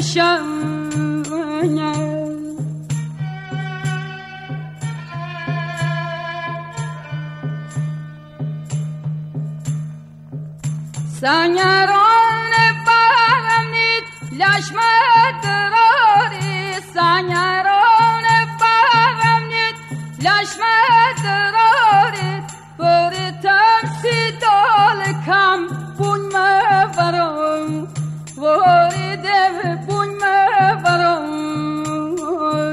شانه سنگران برمید لشمت راری سنگران برمید لشمت راری بری تمسی دال کم بون مورم بری دو بون مورم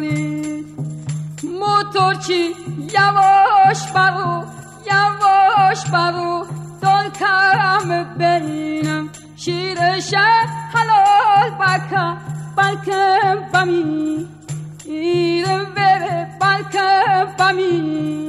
موتور چی یواش برو دل کم بینم شیرش حلال بلکم بمی ایرم بره بلکم بمی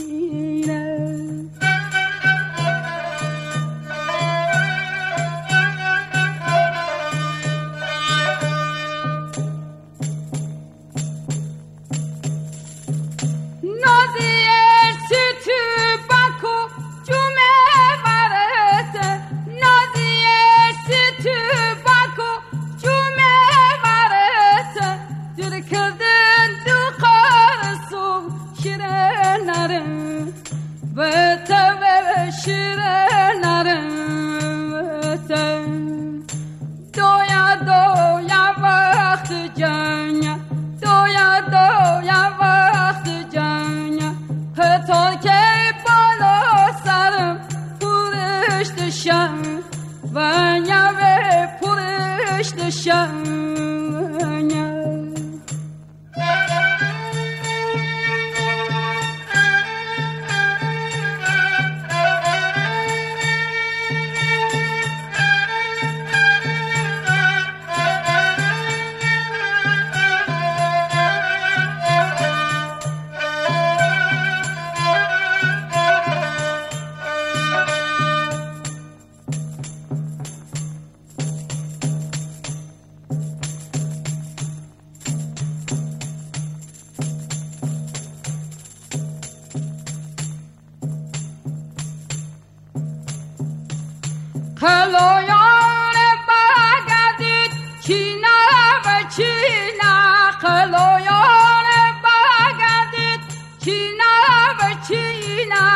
خلویان بگردید چینا و چینا خلویان بگردید چینا و چینا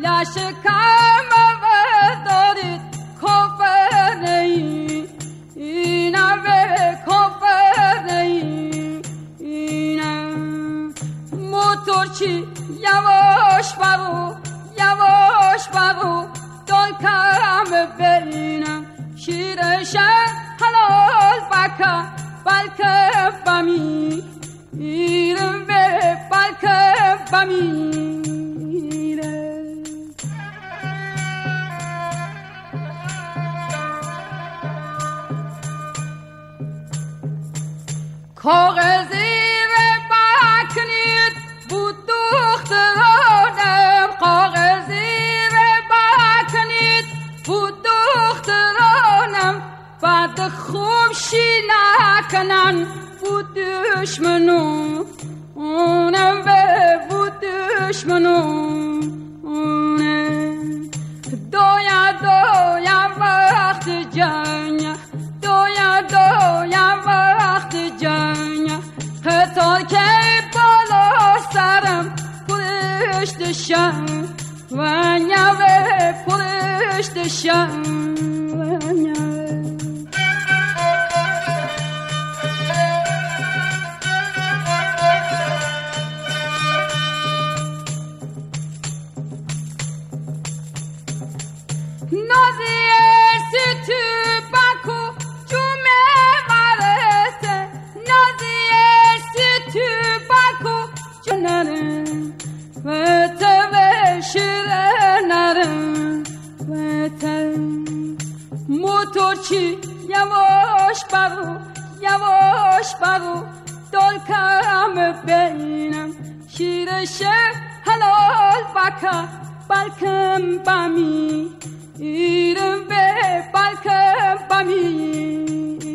لشکم و دارید کفر نی اینا به کفر نی اینا موتور چی یواش برو دل کم بینم شیرش حلال بلکه بمی ایرم به بلکه بمیره کاغذی بکنید بود دخترانم کاغذی بود دخترانم بعد خوب شی نکنن بود دشمنو اونم به بود دشمنو دویا وقت جنگ دویا وقت جنگ حتی که بالا سرم پرشت شم و نوه پرشت شم موتورچی یواش برو دل کم بینم شیرش حلال بلکم بمی ایرم به بلکم بمی